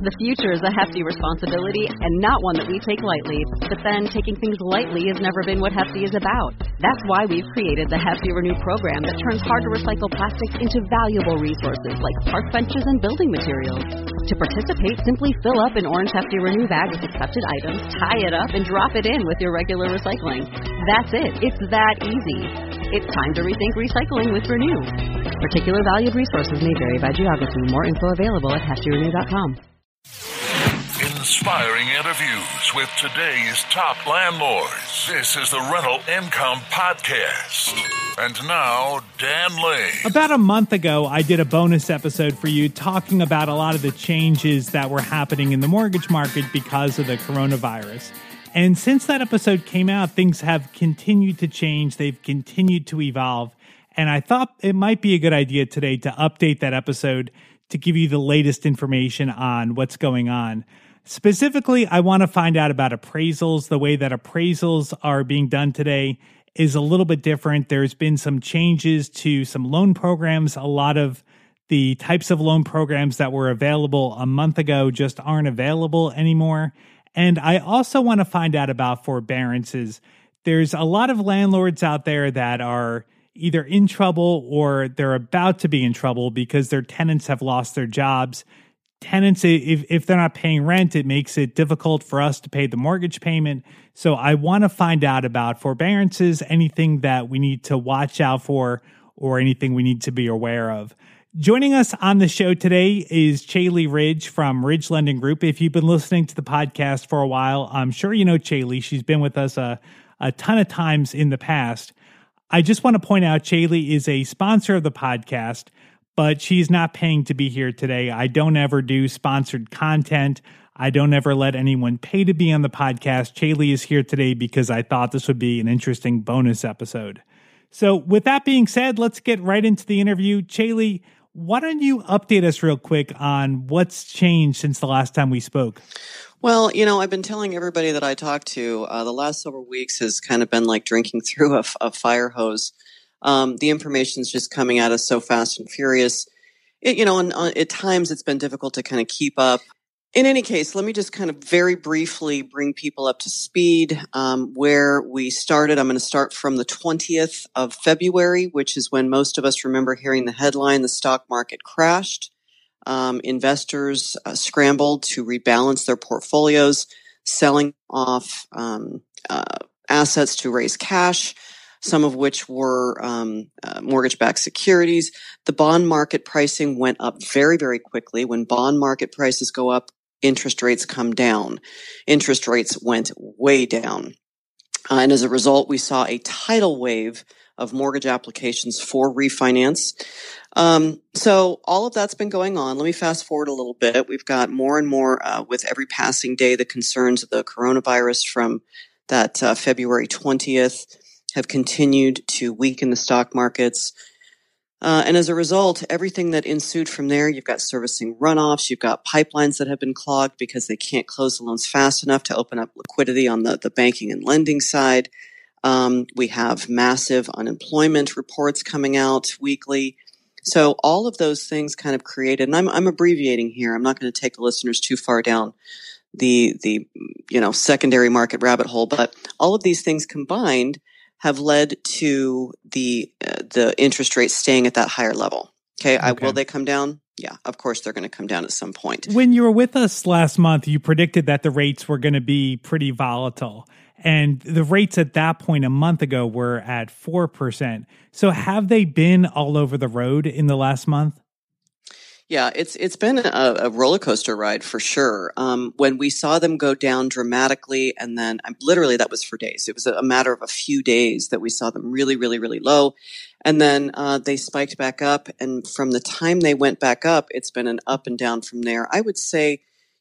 The future is a hefty responsibility and not one that we take lightly. But then taking things lightly has never been what Hefty is about. That's why we've created the Hefty Renew program that turns hard-to-recycle plastics into valuable resources like park benches and building materials. To participate, simply fill up an orange Hefty Renew bag with accepted items, tie it up, and drop it in with your regular recycling. That's it. It's that easy. It's time to rethink recycling with Renew. Particular valued resources may vary by geography. More info available at heftyrenew.com. Inspiring interviews with today's top landlords. This is the Rental Income Podcast. And now, Dan Lane. About a month ago, I did a bonus episode for you talking about a lot of the changes that were happening in the mortgage market because of the coronavirus. And since that episode came out, things have continued to change. They've continued to evolve. And I thought it might be a good idea today to update that episode to give you the latest information on what's going on. Specifically, I want to find out about appraisals. The way that appraisals are being done today is a little bit different. There's been some changes to some loan programs. A lot of the types of loan programs that were available a month ago just aren't available anymore. And I also want to find out about forbearances. There's a lot of landlords out there that are either in trouble or they're about to be in trouble because their tenants have lost their jobs. Tenants, if they're not paying rent, it makes it difficult for us to pay the mortgage payment. So I want to find out about forbearances, anything that we need to watch out for or anything we need to be aware of. Joining us on the show today is Chaley Ridge from Ridge Lending Group. If you've been listening to the podcast for a while, I'm sure you know Chaley. She's been with us a ton of times in the past. I just want to point out Chaley is a sponsor of the podcast, but she's not paying to be here today. I don't ever do sponsored content. I don't ever let anyone pay to be on the podcast. Chaley is here today because I thought this would be an interesting bonus episode. So with that being said, let's get right into the interview. Chaley, why don't you update us real quick on what's changed since the last time we spoke? Well, I've been telling everybody that I talk to, the last several weeks has kind of been like drinking through a fire hose. The information's just coming at us so fast and furious. At times it's been difficult to kind of keep up. In any case, let me just kind of very briefly bring people up to speed where we started. I'm going to start from the 20th of February, which is when most of us remember hearing the headline, the stock market crashed. Investors scrambled to rebalance their portfolios, selling off assets to raise cash, some of which were mortgage-backed securities. The bond market pricing went up very, very quickly. When bond market prices go up, interest rates come down. Interest rates went way down. And as a result, we saw a tidal wave of mortgage applications for refinance. So all of that's been going on. Let me fast forward a little bit. We've got more and more with every passing day. The concerns of the coronavirus from that February 20th have continued to weaken the stock markets. And as a result, everything that ensued from there, you've got servicing runoffs, you've got pipelines that have been clogged because they can't close the loans fast enough to open up liquidity on the banking and lending side. We have massive unemployment reports coming out weekly. So all of those things kind of created, and I'm abbreviating here. I'm not going to take the listeners too far down the secondary market rabbit hole, but all of these things combined have led to the interest rates staying at that higher level. Okay. Will they come down? Yeah, of course they're going to come down at some point. When you were with us last month, you predicted that the rates were going to be pretty volatile. And the rates at that point a month ago were at 4%. So have they been all over the road in the last month? Yeah, it's been a roller coaster ride for sure. When we saw them go down dramatically, and then literally that was for days. It was a matter of a few days that we saw them really, really, really low. And then they spiked back up. And from the time they went back up, it's been an up and down from there. I would say,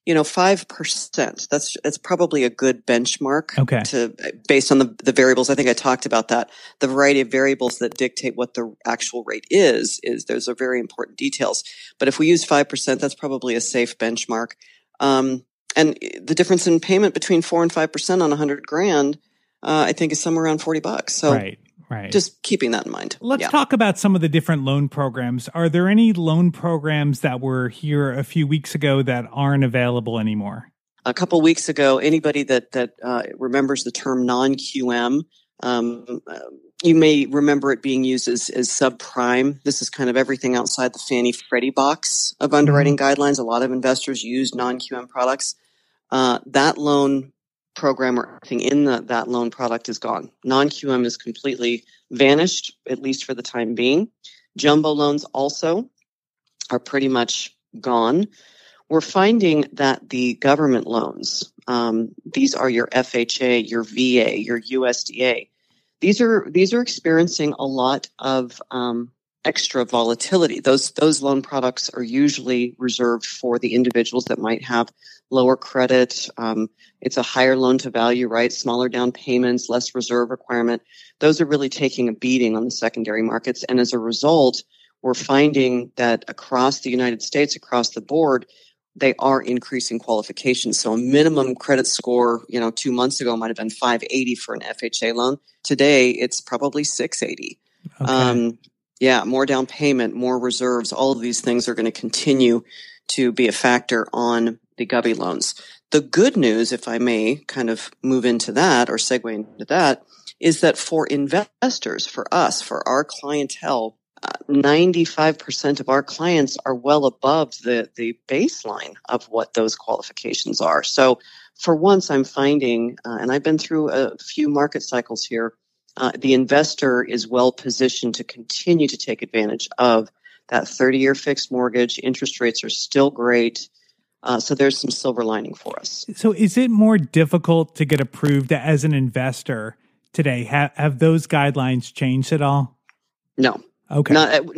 5%. That's probably a good benchmark. Okay. Based on the variables. I think I talked about that. The variety of variables that dictate what the actual rate is those are very important details. But if we use 5%, that's probably a safe benchmark. And the difference in payment between 4 and 5% on $100,000, I think is somewhere around $40. So, right. Right. Just keeping that in mind. Let's talk about some of the different loan programs. Are there any loan programs that were here a few weeks ago that aren't available anymore? A couple weeks ago, anybody that remembers the term non-QM, you may remember it being used as subprime. This is kind of everything outside the Fannie Freddie box of underwriting guidelines. A lot of investors use non-QM products. That loan program or anything in that loan product is gone. Non-QM is completely vanished, at least for the time being. Jumbo loans also are pretty much gone. We're finding that the government loans, these are your FHA, your VA, your USDA. These are experiencing a lot of extra volatility. Those loan products are usually reserved for the individuals that might have lower credit. It's a higher loan to value, right? Smaller down payments, less reserve requirement. Those are really taking a beating on the secondary markets. And as a result, we're finding that across the United States, across the board, they are increasing qualifications. So a minimum credit score, 2 months ago might have been 580 for an FHA loan. Today, it's probably 680. Okay. More down payment, more reserves. All of these things are going to continue to be a factor on the Govy loans. The good news, if I may kind of move into that or segue into that, is that for investors, for us, for our clientele, 95% of our clients are well above the baseline of what those qualifications are. So for once, I'm finding, and I've been through a few market cycles here, the investor is well positioned to continue to take advantage of that 30-year fixed mortgage. Interest rates are still great. So there's some silver lining for us. So is it more difficult to get approved as an investor today? Have those guidelines changed at all? No. Okay.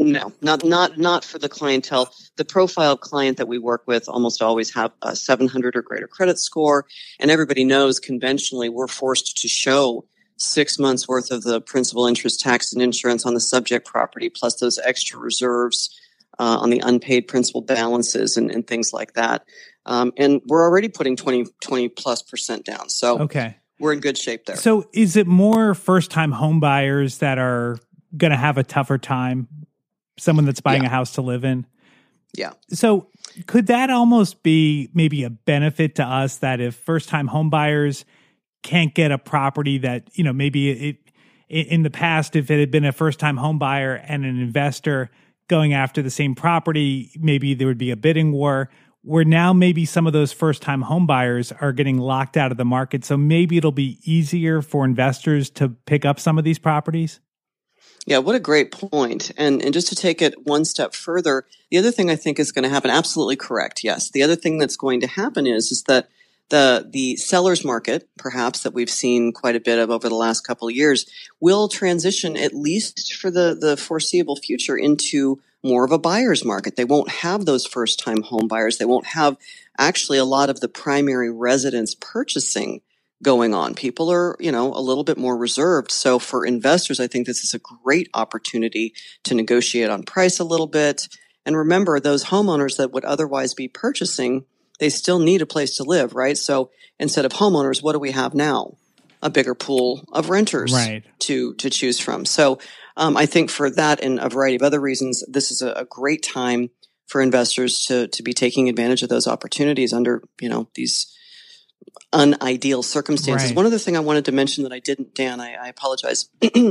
Not for the clientele. The profile client that we work with almost always have a 700 or greater credit score. And everybody knows conventionally we're forced to show 6 months worth of the principal, interest, tax, and insurance on the subject property, plus those extra reserves on the unpaid principal balances and things like that. And we're already putting 20+% down. So okay, we're in good shape there. So is it more first-time home buyers that are going to have a tougher time? Someone that's buying a house to live in? Yeah. So could that almost be maybe a benefit to us that if first-time home buyers can't get a property that, maybe in the past, if it had been a first-time home buyer and an investor going after the same property, maybe there would be a bidding war, where now maybe some of those first-time home buyers are getting locked out of the market. So maybe it'll be easier for investors to pick up some of these properties? Yeah, what a great point. And just to take it one step further, the other thing I think is going to happen, absolutely correct, yes. The other thing that's going to happen is that the seller's market, perhaps that we've seen quite a bit of over the last couple of years, will transition, at least for the foreseeable future, into more of a buyer's market. They won't have those first-time home buyers. They won't have actually a lot of the primary residence purchasing going on. People are, a little bit more reserved. So for investors, I think this is a great opportunity to negotiate on price a little bit. And remember, those homeowners that would otherwise be purchasing, they still need a place to live, right? So instead of homeowners, what do we have now? A bigger pool of renters to choose from. So I think for that and a variety of other reasons, this is a great time for investors to be taking advantage of those opportunities under, these unideal circumstances. Right. One other thing I wanted to mention that I didn't, Dan, I apologize.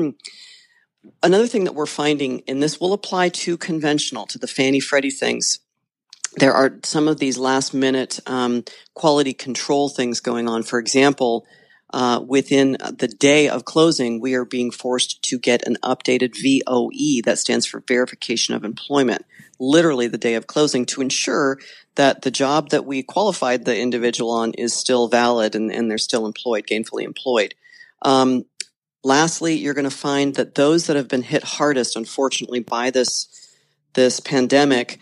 Another thing that we're finding, and this will apply to conventional, to the Fannie Freddie things, there are some of these last minute quality control things going on. For example, within the day of closing, we are being forced to get an updated VOE, that stands for Verification of Employment, literally the day of closing, to ensure that the job that we qualified the individual on is still valid and they're still employed, gainfully employed. Lastly, you're going to find that those that have been hit hardest, unfortunately, by this pandemic,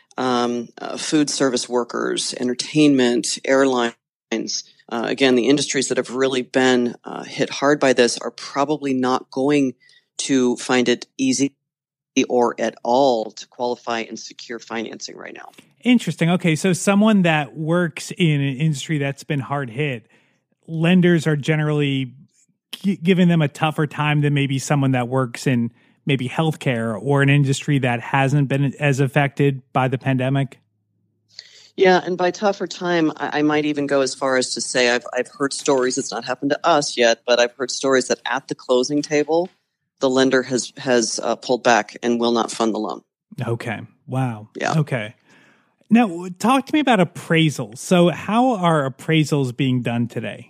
food service workers, entertainment, airlines, again, the industries that have really been hit hard by this are probably not going to find it easy or at all to qualify and secure financing right now. Interesting. Okay, so someone that works in an industry that's been hard hit, lenders are generally giving them a tougher time than maybe someone that works in maybe healthcare or an industry that hasn't been as affected by the pandemic? Yeah, and by tougher time, I might even go as far as to say I've heard stories. It's not happened to us yet, but I've heard stories that at the closing table, the lender has pulled back and will not fund the loan. Okay. Wow. Yeah. Okay. Now, talk to me about appraisals. So, how are appraisals being done today?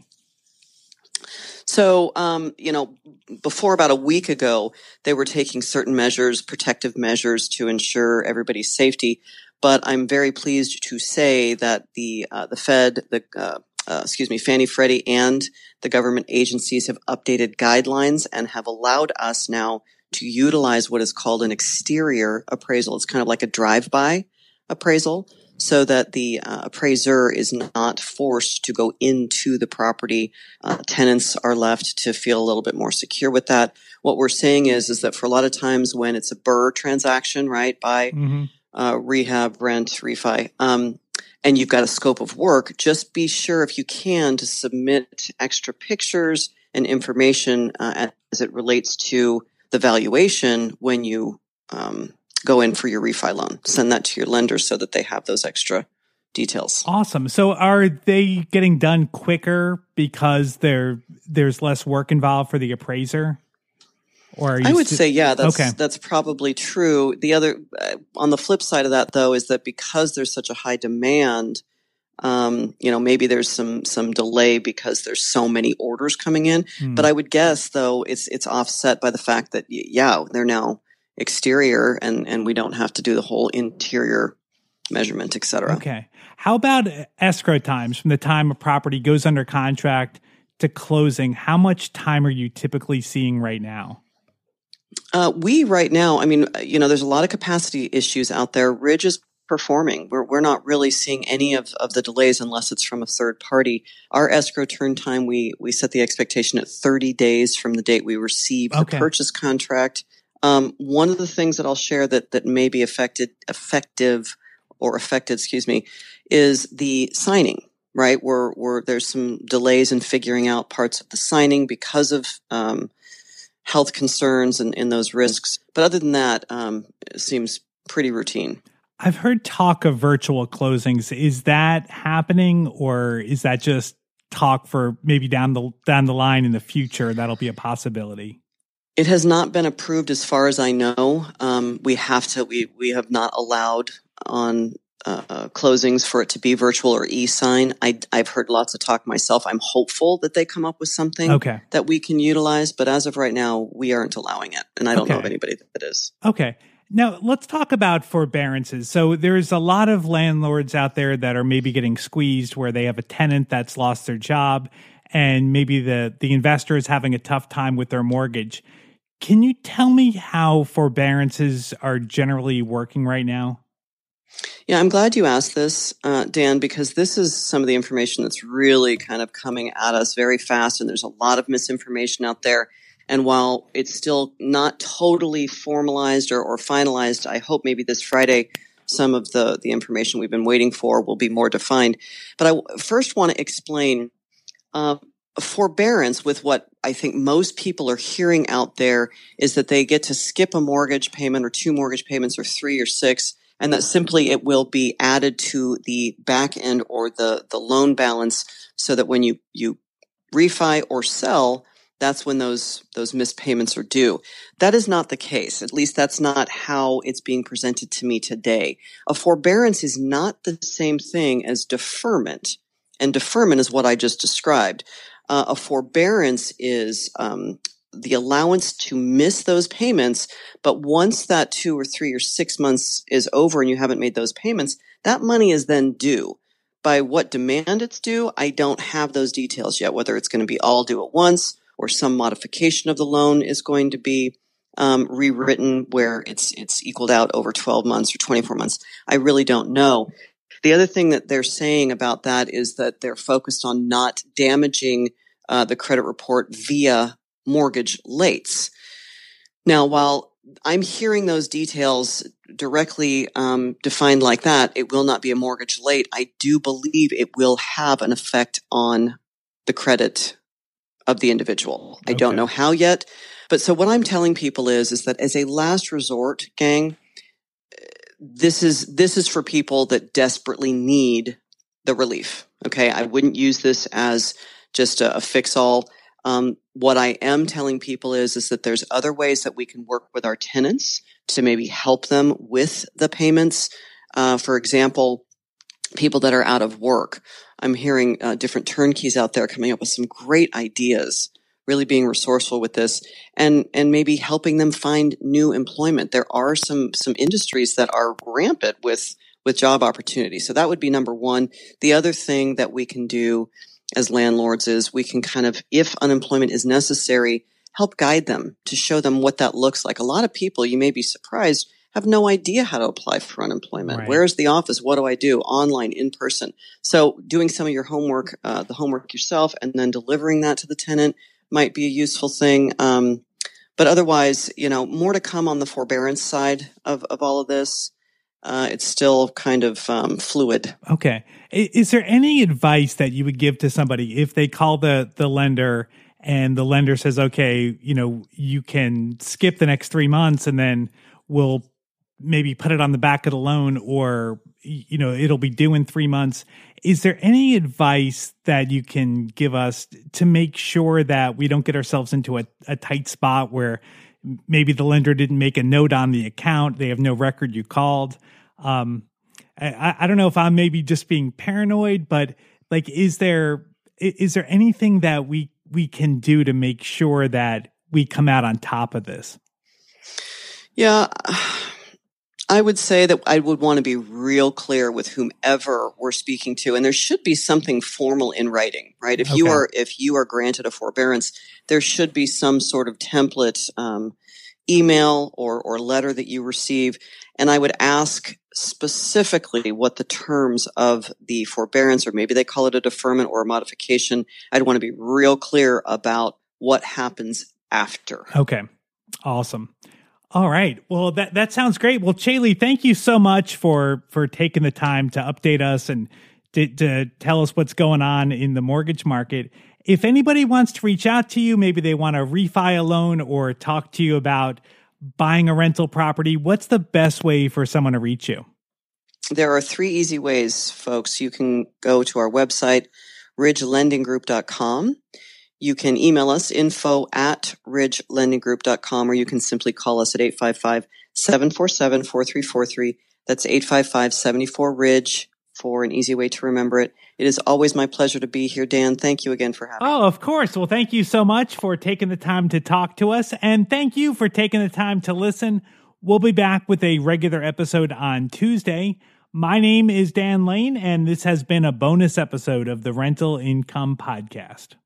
So, before about a week ago, they were taking certain measures, protective measures to ensure everybody's safety. But I'm very pleased to say that the Fed, Fannie, Freddie, and the government agencies have updated guidelines and have allowed us now to utilize what is called an exterior appraisal. It's kind of like a drive-by appraisal, so that the appraiser is not forced to go into the property. Tenants are left to feel a little bit more secure with that. What we're saying is that for a lot of times when it's a BRRRR transaction, right, by rehab, rent, refi, and you've got a scope of work, just be sure if you can to submit extra pictures and information as it relates to the valuation when you go in for your refi loan. Send that to your lender so that they have those extra details. Awesome. So are they getting done quicker because there's less work involved for the appraiser? Or I would say, yeah, that's probably true. The other, on the flip side of that, though, is that because there's such a high demand, maybe there's some delay because there's so many orders coming in. But I would guess, though, it's offset by the fact that, they're now exterior and we don't have to do the whole interior measurement, et cetera. Okay. How about escrow times from the time a property goes under contract to closing? How much time are you typically seeing right now? We right now, there's a lot of capacity issues out there. Ridge is performing. We're not really seeing any of the delays unless it's from a third party. Our escrow turn time, we set the expectation at 30 days from the date we receive the purchase contract. One of the things that I'll share that may be affected, is the signing, right? Where there's some delays in figuring out parts of the signing because of health concerns and those risks. But other than that, it seems pretty routine. I've heard talk of virtual closings. Is that happening, or is that just talk for maybe down the line in the future that'll be a possibility? It has not been approved as far as I know. We have not allowed on closings for it to be virtual or e-sign. I've heard lots of talk myself. I'm hopeful that they come up with something that we can utilize, but as of right now, we aren't allowing it. And I don't know of anybody that is. Okay. Now, let's talk about forbearances. So there's a lot of landlords out there that are maybe getting squeezed where they have a tenant that's lost their job and maybe the investor is having a tough time with their mortgage. Can you tell me how forbearances are generally working right now? Yeah, I'm glad you asked this, Dan, because this is some of the information that's really kind of coming at us very fast, and there's a lot of misinformation out there. And while it's still not totally formalized or finalized, I hope maybe this Friday some of the information we've been waiting for will be more defined. But I first want to explain forbearance with what I think most people are hearing out there is that they get to skip a mortgage payment or 2 mortgage payments or 3 or 6, and that simply it will be added to the back end or the loan balance so that when you refi or sell, that's when those missed payments are due. That is not the case. At least that's not how it's being presented to me today. A forbearance is not the same thing as deferment, and deferment is what I just described. A forbearance is the allowance to miss those payments, but once that 2 or 3 or 6 months is over and you haven't made those payments, that money is then due. By what demand it's due, I don't have those details yet, whether it's going to be all due at once or some modification of the loan is going to be rewritten where it's equaled out over 12 months or 24 months. I really don't know. The other thing that they're saying about that is that they're focused on not damaging the credit report via mortgage lates. Now, while I'm hearing those details directly defined like that, it will not be a mortgage late. I do believe it will have an effect on the credit of the individual. I don't know how yet. But so what I'm telling people is that as a last resort, gang, this is for people that desperately need the relief. Okay. I wouldn't use this as just a fix-all. What I am telling people is that there's other ways that we can work with our tenants to maybe help them with the payments. For example, people that are out of work. I'm hearing different turnkeys out there coming up with some great ideas, really being resourceful with this, and maybe helping them find new employment. There are some industries that are rampant with job opportunities. So that would be number one. The other thing that we can do as landlords is we can kind of, if unemployment is necessary, help guide them to show them what that looks like. A lot of people, you may be surprised, have no idea how to apply for unemployment. Right. Where's the office? What do I do? Online, in person. So doing some of your homework, the homework yourself, and then delivering that to the tenant might be a useful thing. But otherwise, more to come on the forbearance side of all of this. It's still kind of fluid. Okay. Is there any advice that you would give to somebody if they call the lender and the lender says, okay, you can skip the next 3 months and then we'll maybe put it on the back of the loan, or, it'll be due in 3 months. Is there any advice that you can give us to make sure that we don't get ourselves into a tight spot where maybe the lender didn't make a note on the account, they have no record you called? I don't know if I'm maybe just being paranoid, but is there anything that we can do to make sure that we come out on top of this? Yeah, I would say that I would want to be real clear with whomever we're speaking to, and there should be something formal in writing, right? If you are granted a forbearance, there should be some sort of template, email or letter that you receive. And I would ask specifically what the terms of the forbearance, or maybe they call it a deferment or a modification. I'd want to be real clear about what happens after. Okay. Awesome. All right. Well, that sounds great. Well, Chaley, thank you so much for taking the time to update us and to tell us what's going on in the mortgage market. If anybody wants to reach out to you, maybe they want to refi a loan or talk to you about buying a rental property, what's the best way for someone to reach you? There are 3 easy ways, folks. You can go to our website, ridgelendinggroup.com. You can email us, info@ridgelendinggroup.com, or you can simply call us at 855-747-4343. That's 855-74-RIDGE for an easy way to remember it. It is always my pleasure to be here, Dan. Thank you again for having me. Oh, of course. Well, thank you so much for taking the time to talk to us, and thank you for taking the time to listen. We'll be back with a regular episode on Tuesday. My name is Dan Lane, and this has been a bonus episode of the Rental Income Podcast.